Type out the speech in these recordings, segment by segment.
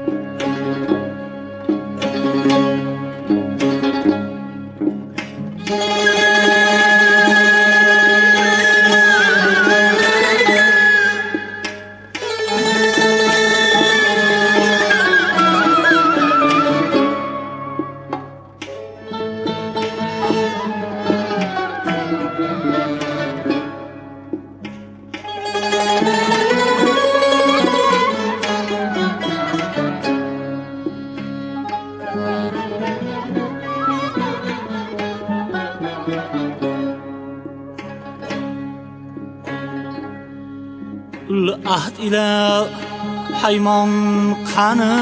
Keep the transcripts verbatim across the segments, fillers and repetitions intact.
ahd ile haymon qani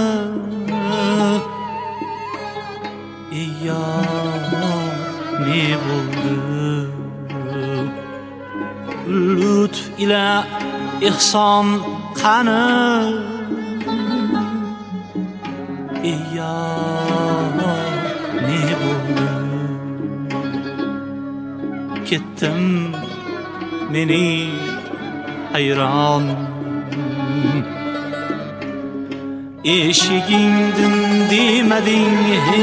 ey yor ne bo'ldi lutf ile ihson qani ey yor ne bo'ldi ketdim meni hayron eshigingdin demading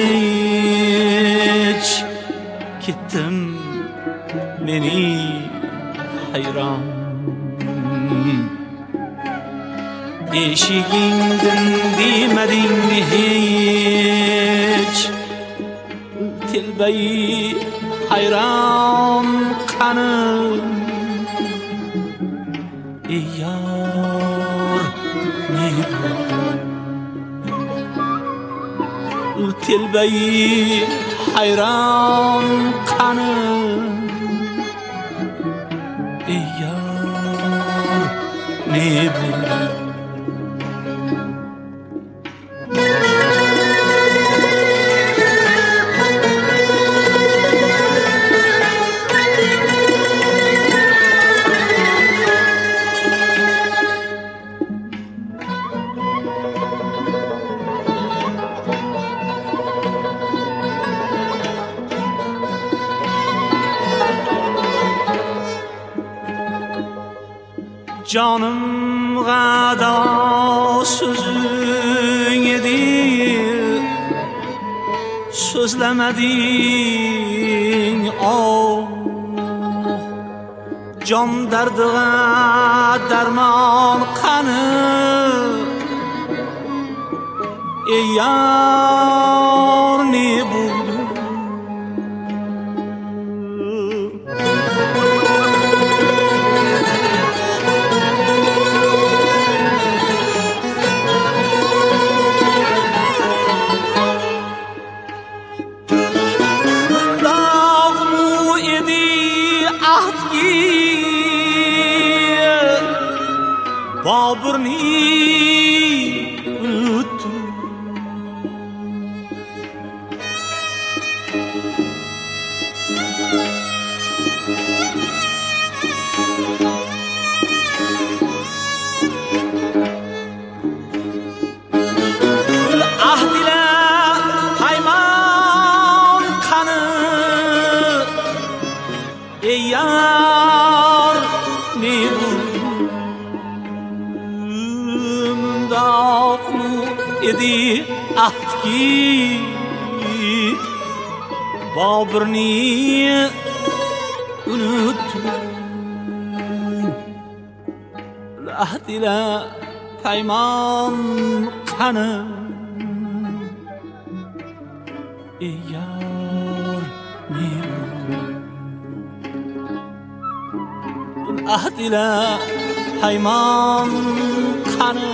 hech ketdim meni hayron eshigingdin demading hech telbai hayron qani ey yor ne bo'ldi telbai hayron qani ey yor ne bo'ldi Canım gada sözün edi sözlemedin oh can derdiğe derman kanı ey yar ne buldu Babırni unuttum ahd ile hayman kanı ey yar ne edi ahdki Babırni unuttum ahd ile payman qani ey yor ne ahd ile payman qani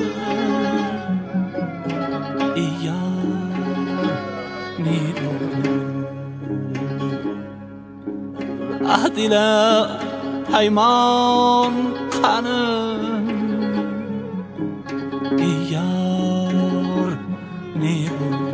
ahd ile hayman qani ey yor ne bo'ldi